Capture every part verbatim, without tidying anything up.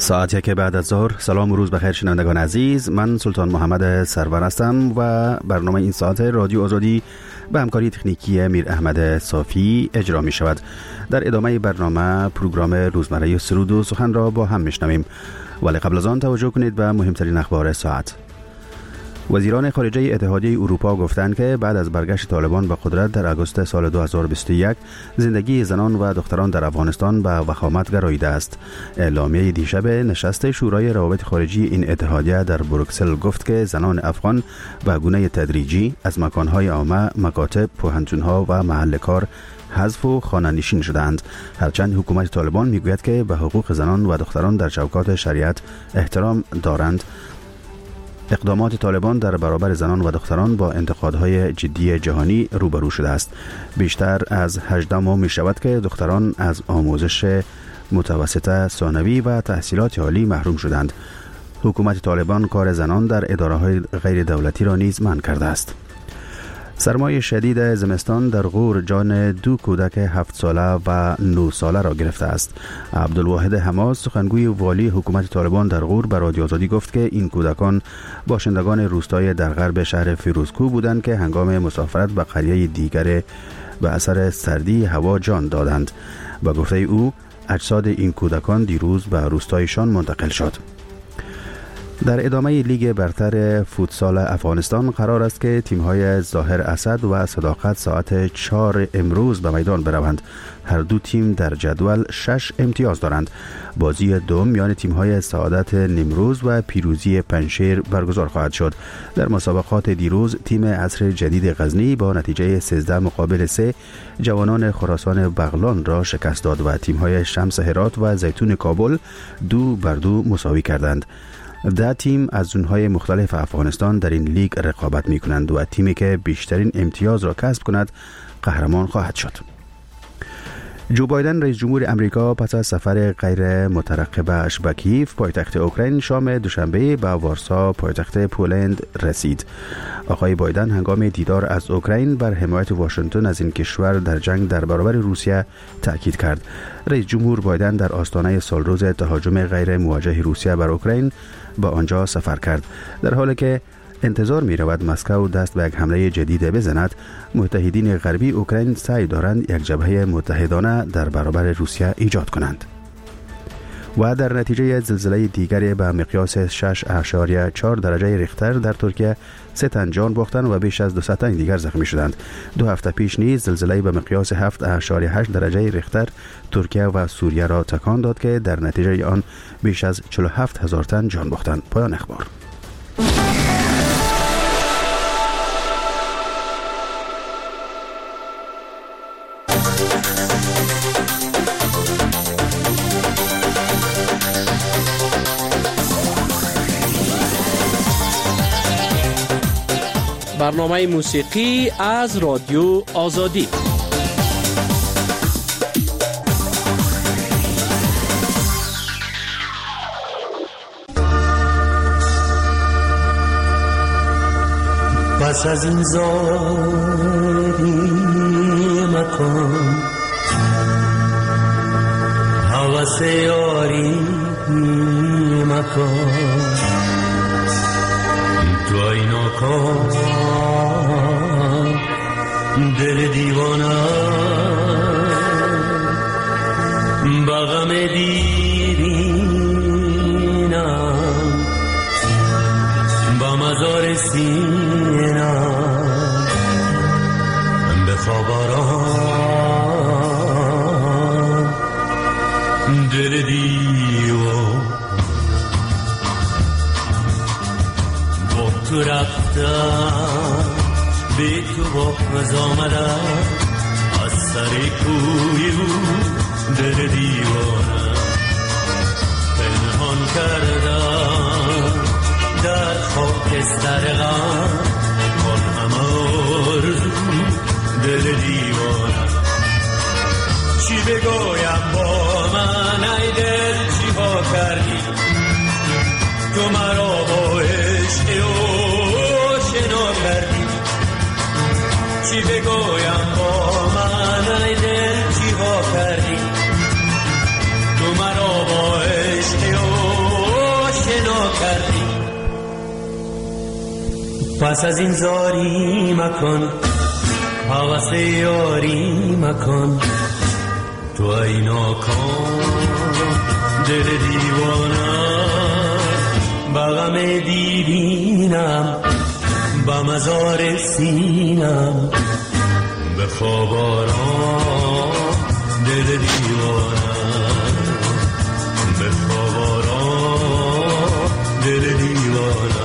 ساعت یک بعد از ظهر. سلام و روز بخیر شنوندگان عزیز، من سلطان محمد سرور هستم و برنامه این ساعت رادیو آزادی به همکاری تکنیکی میر احمد صافی اجرا می شود. در ادامه برنامه پروگرام روزمره سرود و سخن را با هم میشنویم، ولی قبل از آن توجه کنید به مهمترین اخبار ساعت. وزیران خارجه اتحادیه اروپا گفتند که بعد از برگشت طالبان به قدرت در آگوست سال دو هزار و بیست و یک زندگی زنان و دختران در افغانستان به وخامت گراییده است. اعلامیه دیشب نشست شورای روابط خارجی این اتحادیه در بروکسل گفت که زنان افغان به گونه تدریجی از مکانهای عامه، مکاتب، پوهنتون‌ها و محل کار حذف و خانه‌نشین شدند، هرچند حکومت طالبان میگوید که به حقوق زنان و دختران در چوکات شریعت احترام دارند. اقدامات طالبان در برابر زنان و دختران با انتقادهای جدی جهانی روبرو شده است. بیشتر از هجده ماه می شود که دختران از آموزش متوسطه، ثانوی و تحصیلات عالی محروم شدند. حکومت طالبان کار زنان در اداره‌های غیر دولتی را نیز منع کرده است. سرمای شدید زمستان در غور جان دو کودک هفت ساله و نه ساله را گرفته است. عبدالواحد حماس، سخنگوی والی حکومت طالبان در غور، به رادیو آزادی گفت که این کودکان باشندگان روستای در غرب شهر فیروزکوه بودند که هنگام مسافرت به قریه دیگر به اثر سردی هوا جان دادند. به گفته او اجساد این کودکان دیروز به روستایشان منتقل شد. در ادامه لیگ برتر فوتسال افغانستان قرار است که تیم‌های ظاهر اسد و صداقت ساعت چهار امروز به میدان بروند. هر دو تیم در جدول شش امتیاز دارند. بازی دوم میان تیم‌های سعادت نیمروز و پیروزی پنشیر برگزار خواهد شد. در مسابقات دیروز تیم عصر جدید غزنی با نتیجه سیزده مقابل سه جوانان خراسان بغلان را شکست داد و تیم‌های شمس هرات و زیتون کابل دو بر دو مساوی کردند. ده تیم از زونهای مختلف افغانستان در این لیگ رقابت می کنند و تیمی که بیشترین امتیاز را کسب کند قهرمان خواهد شد. جو بایدن رئیس جمهور امریکا پس از سفر غیر مترقبش به کیف پایتخت اوکراین شام دوشنبه به وارسا پایتخت پولند رسید. آقای بایدن هنگام دیدار از اوکراین بر حمایت واشنگتن از این کشور در جنگ در برابر روسیه تاکید کرد. رئیس جمهور بایدن در آستانه سالروز تهاجم غیر موجه روسیه بر اوکراین به آنجا سفر کرد. در حالی که انتظار می رود مسکو دست به یک حمله جدید بزند، متحدین غربی اوکراین سعی دارند یک جبهه متحدانه در برابر روسیه ایجاد کنند. و در نتیجه زلزله دیگری به مقیاس شش اعشاریه چهار درجه ریختر در ترکیه سه تن جان باختند و بیش از دویست تن دیگر زخمی شدند. دو هفته پیش نیز زلزله به مقیاس هفت اعشاریه هشت درجه ریختر ترکیه و سوریه را تکان داد که در نتیجه آن بیش از چهل و هفت هزار تن جان باختند. پایان اخبار. برنامه موسیقی از رادیو آزادی. پس از این زاری مکن حوث یاری مکن تو اینا کن دل دیوانه بغم دیرینم با مزار سینم بخواب آرام دل دیوان با تو رفتم بی تو باز آمدم از سر کوی دل دیوانم پنهان کردم در خاکستر غم آن همه آرزو دل دیوانم چی بگویم با من ای دل چی ها کردی تو مرا با عشق آشنا کردی چی بگویم با من ای دل چی ها کردی تو مرا با عشق پس از این زاری مکن، حوث یاری مکن، تو ای ناکام دل دیوانه، بغم دیرینم با مزار سینم، به خواب آرام دل دیوانه، به خواب آرام دل دیوانه.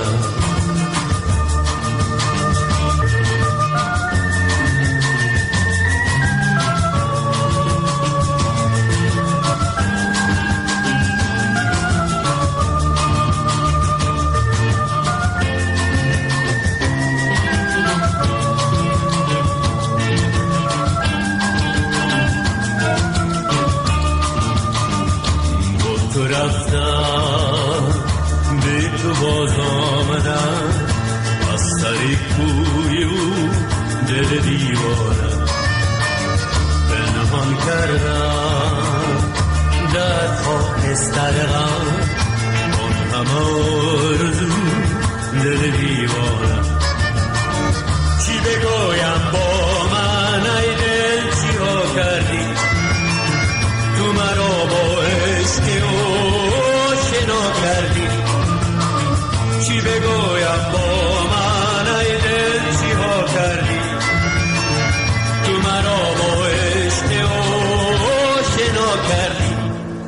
باز آمدم از سر کوی او دل دیوانه، پنهان کردم در خاکستر غم، آن همه آرزو دل دیوانه. چی بگویم با من ای دل، چی ها کردی تو مرا با عشق او آشنا کردی، چی بگویم با من ای دل، چی ها کردی تو مرا با عشق او آشنا کردی.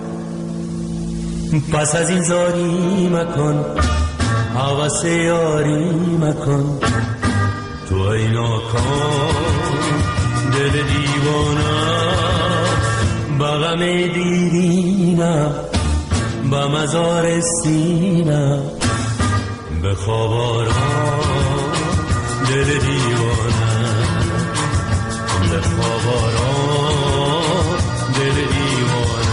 پس از این زاری مکن، هوس یاری مکن، تو ای ناکام دل دیوانه، بغم دیرینم با مزار سینم، به خواب آرام دل دیوانه، به خواب آرام دل دیوانه.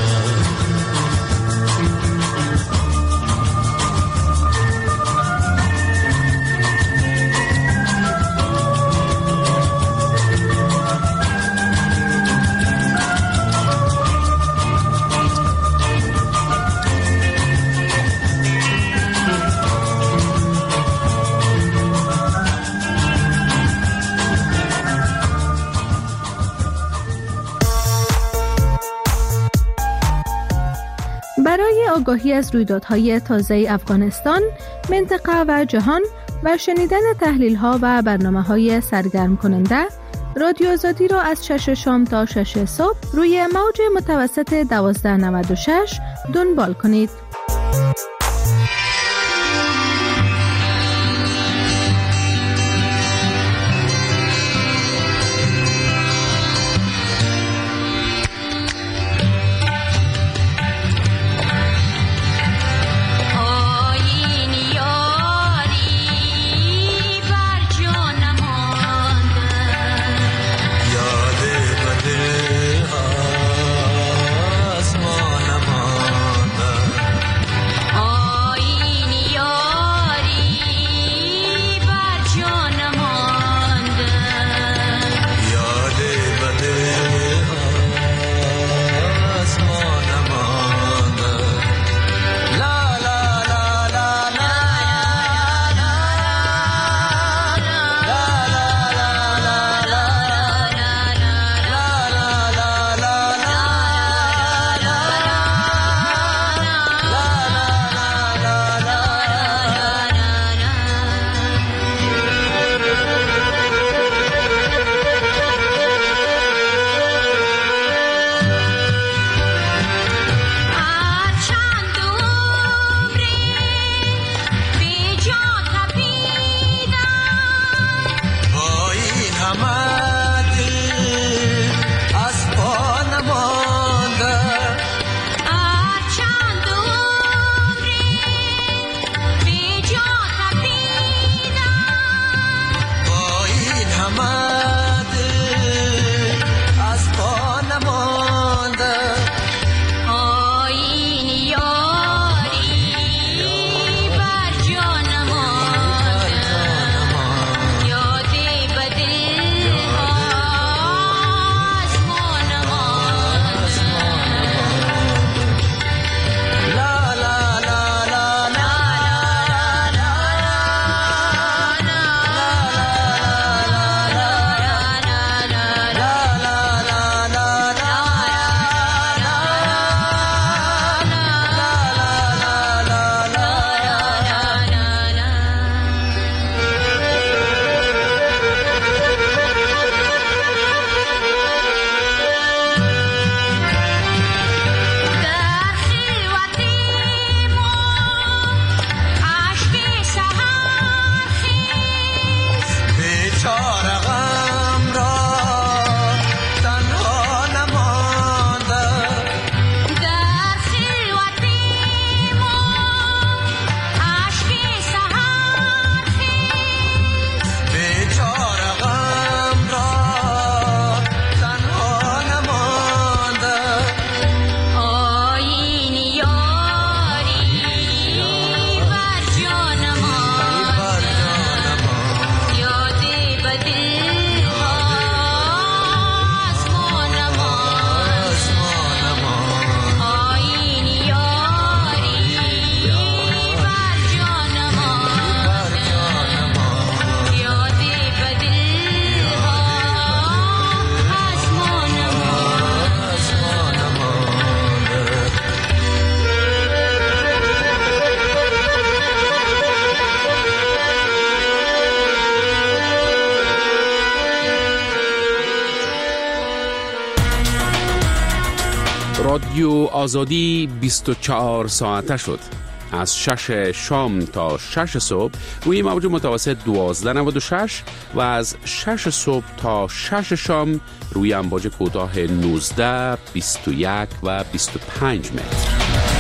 برای آگاهی از رویدادهای تازه افغانستان، منطقه و جهان و شنیدن تحلیل‌ها و برنامه‌های سرگرم کننده، رادیو آزادی را از شش شام تا شش صبح روی موج متوسط دوازده نود و شش دنبال کنید. رادیو آزادی بیست و چهار ساعته شد. از شش شام تا شش صبح روی موج متوسط دوازده نود و شش و از شش صبح تا شش شام روی امواج کوتاه نوزده، بیست و یک و بیست و پنج متر.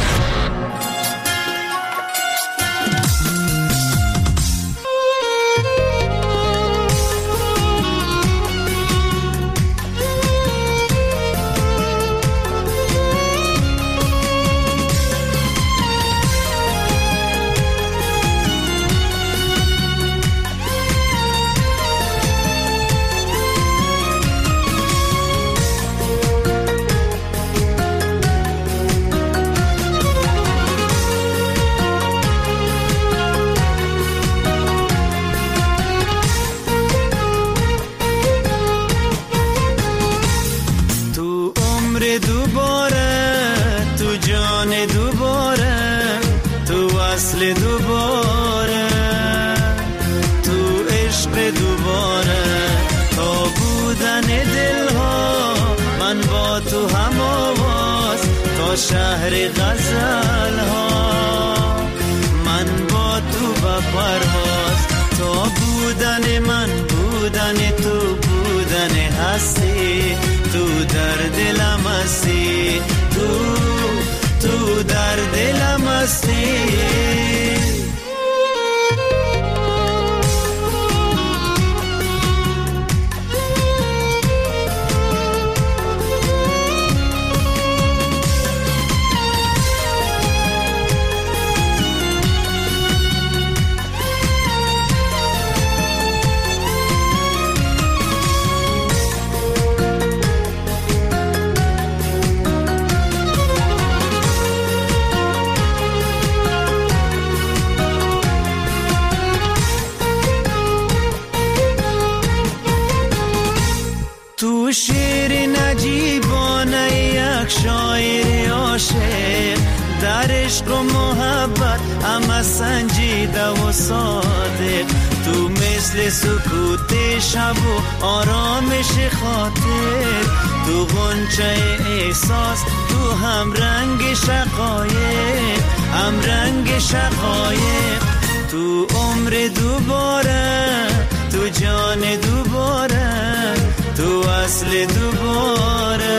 شهر غزل ها من با تو با پرواز، تو بودن من بودن تو بودن هستی، تو در دلم هستی، تو تو در دلم هستی. تو شعر نجیبانه یک شاعر عاشق، در عشق و محبت همه سنجیده و صادق، تو مثل سکوت شب و آرامش خاطر، تو غنچه احساس، تو هم رنگ شقایق، هم رنگ شقایق، تو عمر دوباره، تو جان دوباره، تو اصل دوباره،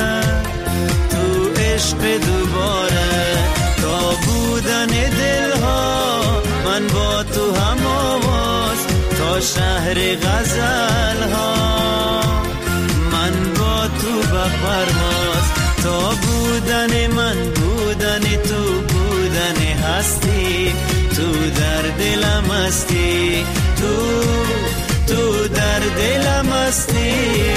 تو عشق دوباره، تا بودن دلها من با تو هم آواز، تا شهر غزل ها من با تو بپرواز، تا بودن من بودن تو بودن هستی، تو در دلم هستی، تو تو در دلم هستی.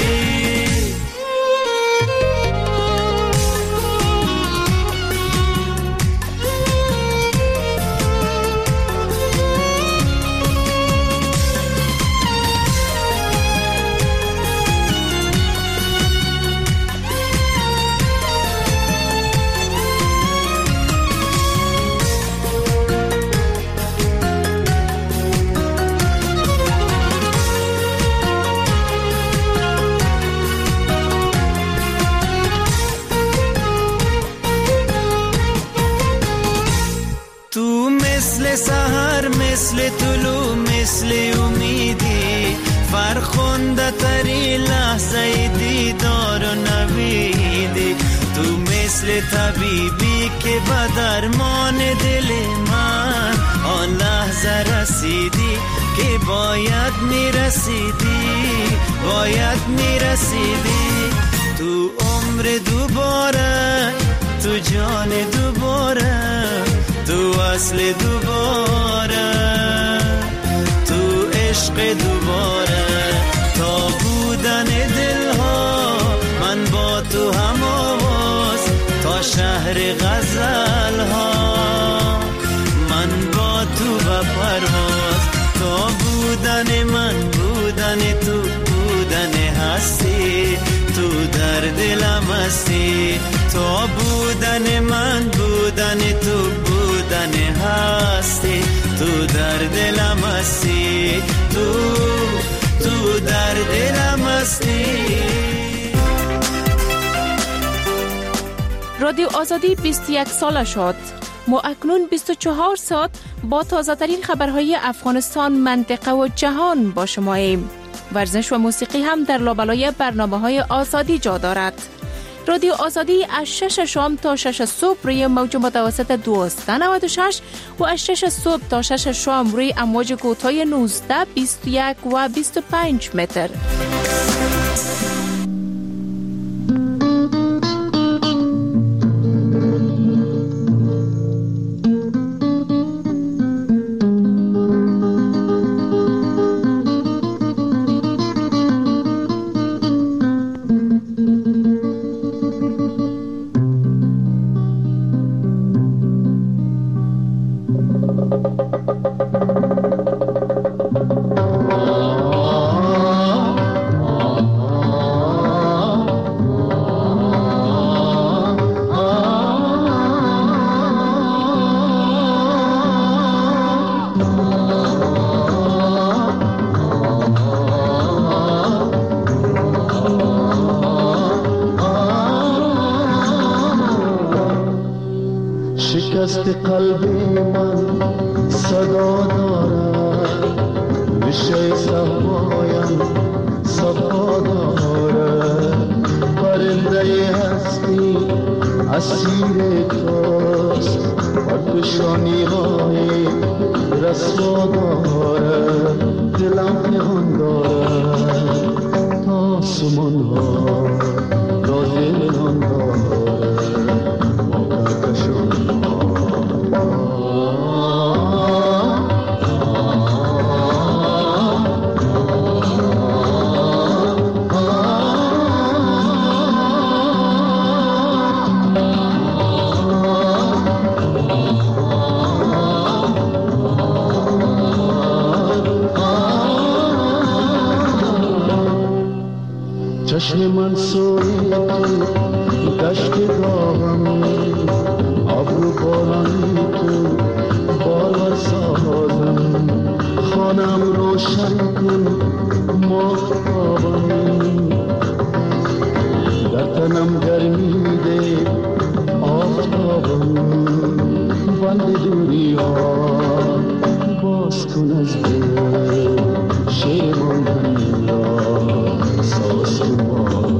سحر مثل طلوع مثل امیدی، فرخنده تری لحظه دیدار و نویدی، تو مثل طبیبی که به درمان دل من آن لحظه رسیدی که باید میرسیدی، باید میرسیدی، تو عمر دوباره، تو جان دوباره، تو اصل دوباره، تو عشق دوباره، تا بودن دلها من با تو هم آواز، تا شهر غزل ها من با تو بپرواز، تا بودن من بودن تو بودن هستی، تو در دلم هستی، تا بودن من بودن تو بودن هستی، تو در دلم هستی، تو تو در دلم هستی. رادیو آزادی بیست و یک ساله شد. ما اکنون بیست و چهار ساعت با تازه ترین خبرهای افغانستان، منطقه و جهان با شماییم. ورزش و موسیقی هم در لابلای برنامه‌های آزادی جا دارد. رادیو آزادی از شش شام تا شش صبح روی موج متوسط دویست و نود و شش و از شش صبح تا شش شام روی امواج کوتاه نوزده، بیست و یک و بیست و پنج متر. شکست قلبی من صدا دارد، ریشه صفایم صفا دارد، پرنده هستی اسیر توست، پرکشانی های رسوا دارد، دلم نهان دارد تا سمان ها را دلان دارد، ما کشان چشم من سوی تو دشت داغم، ابرو بارانی تو بالا سازم، خانم روشن کن ماهتابم، در تنم گرمی ده آفتابم، بند دوری ها باز کن از دل شیرمان را ساز کن.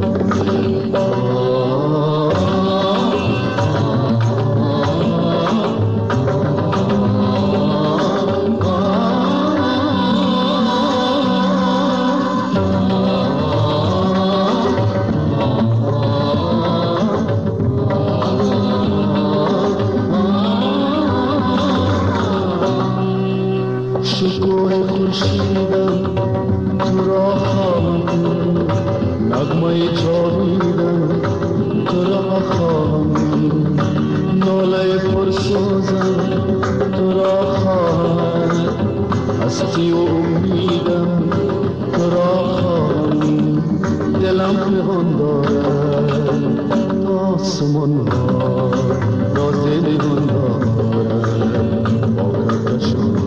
شکوه خورشیدم تو را خواهم، نغمه جاویدم تو را خواهم، ناله پرسوزم تو را خواهم، هستی و امیدم تو را خواهم، دلم پنهان دارد تا آسمان ها را نگاه دارد، با کشان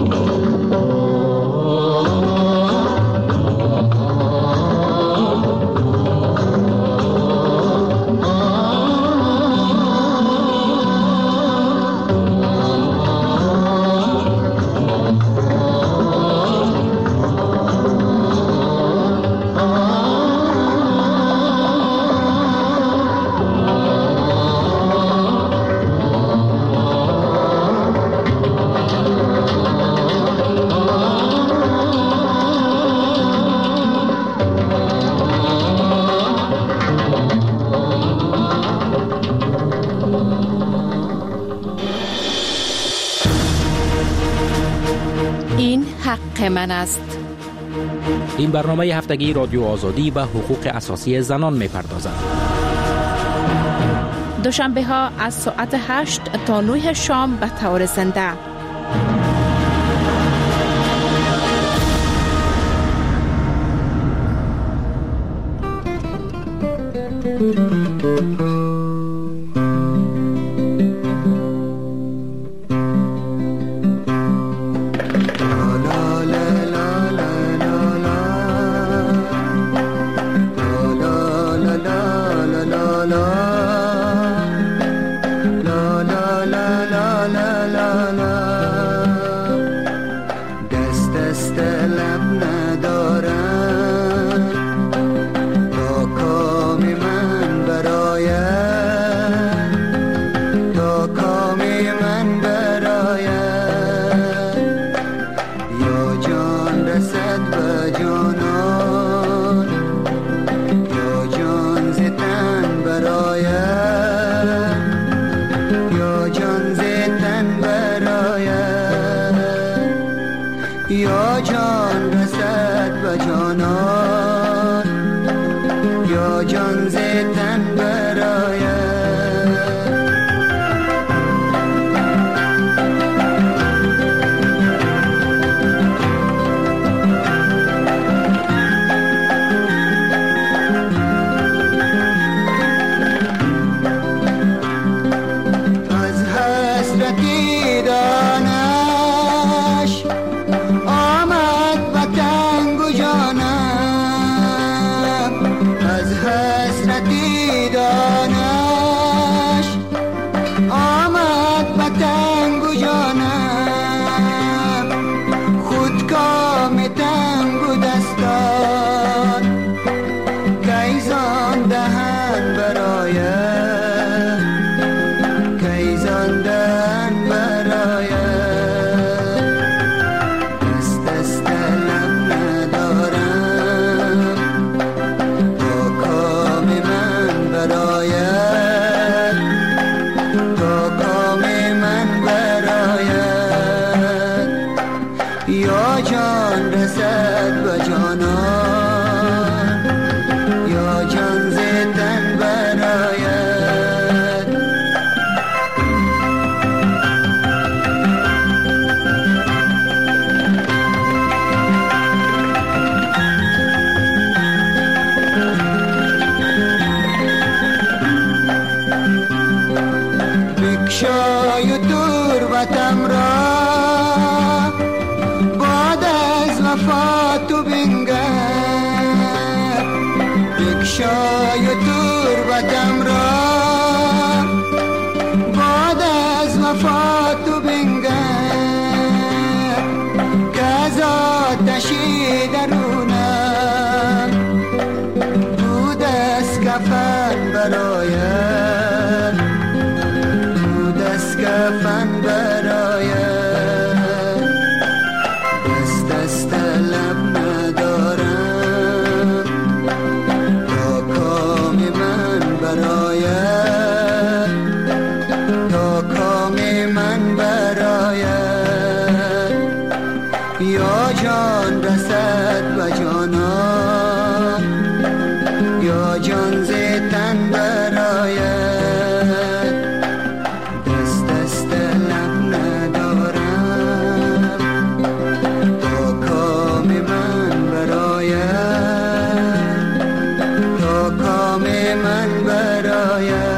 من است. این برنامه هفتگی رادیو آزادی به حقوق اساسی زنان می‌پردازد. دوشنبه ها از ساعت هشت تا نه شام به طور زنده. تن برآید. شای تربتم را بعد از وفات تو بنگر که از آتشی درونم بود از کفن براید بود از کفن براید دست دست لب ندارم تا کام من براید یا جان رسد و جانان یا جان ز تن براید دست دست لب ندارم تا کام من براید تا کام من براید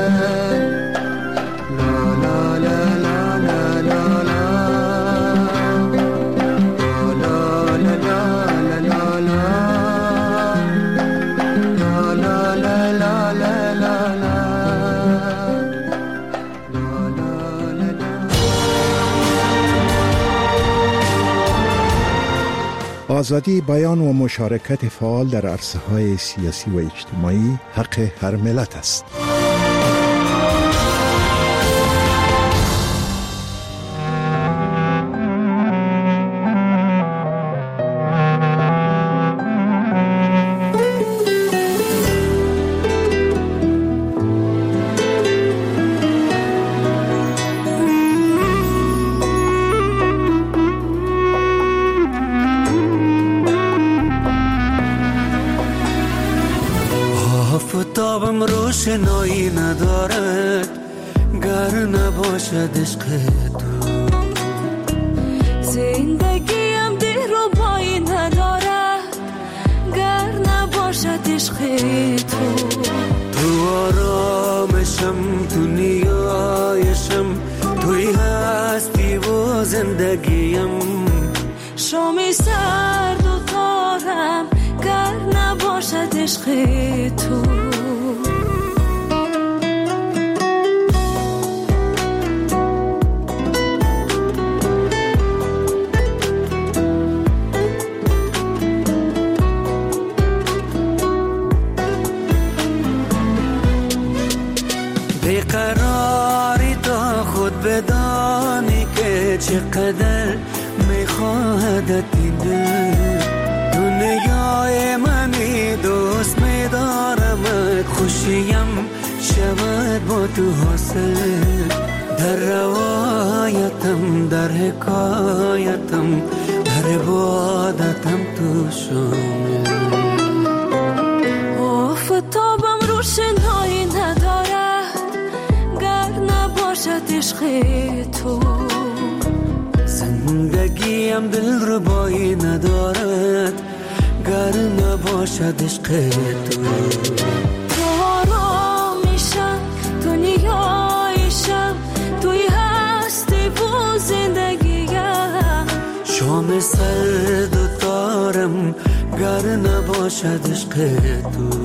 آزادی بیان و مشارکت فعال در عرصه‌های سیاسی و اجتماعی حق هر ملت است. آفتابم روشنایی ندارد گر نباشد عشق تو زندگیم دلربایی ندارد گر نباشد عشق تو تو آرامشم تو نیایشم توی هستی و زندگیم شامی سرد و تارم گر نباشد عشق تو بیقراری تا خود بدانی که چقدر میخواهدت این دل دنیای منی دوست میدارمت خوشیم شود با تو حاصل در روایتم در حکایتم در عبادتم تو شامل آفتابم روش عشق تو. زندگیم دل ربایی ندارد گر نباشد عشق تو. تو آرامیشم، تو نیایشم، توی هستی و زندگیم. شام سرد و تارم گر نباشد عشق تو.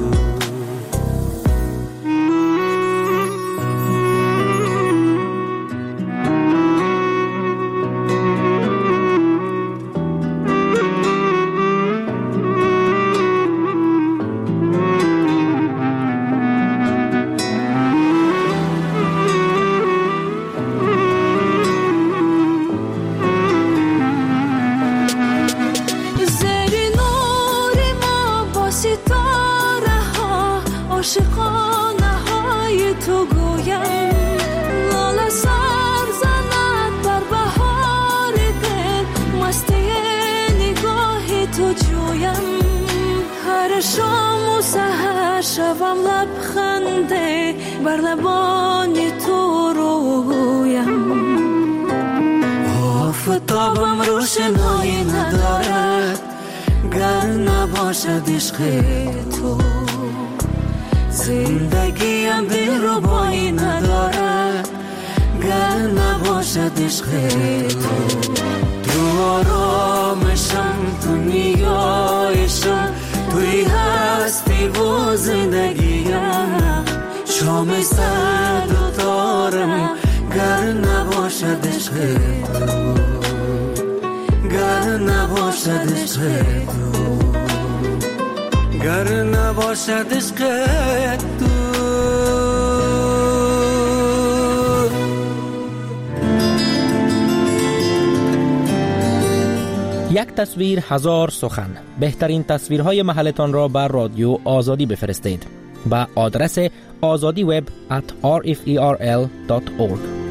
عاشقانه های تو گویم، لاله سر زند بر بهار دل، مستی نگاه تو جویم. هر شام و سحر شوم لبخنده بر لبان تو رویم. آفتابم روشنایی ندارد گر نباشد عشق تو. زندگیم دلربایی ندارد گر نباشد عشق تو. تو آرامشم، تو نیایشم، توی هستی و زندگیم. شام سرد و تارم گر نباشد عشق تو، گر نباشد عشق تو، گر نباشد عشق تو. یک تصویر هزار سخن. بهترین تصویرهای محلتان را بر رادیو آزادی بفرستید به آدرس azadiweb at r f e r l dot org.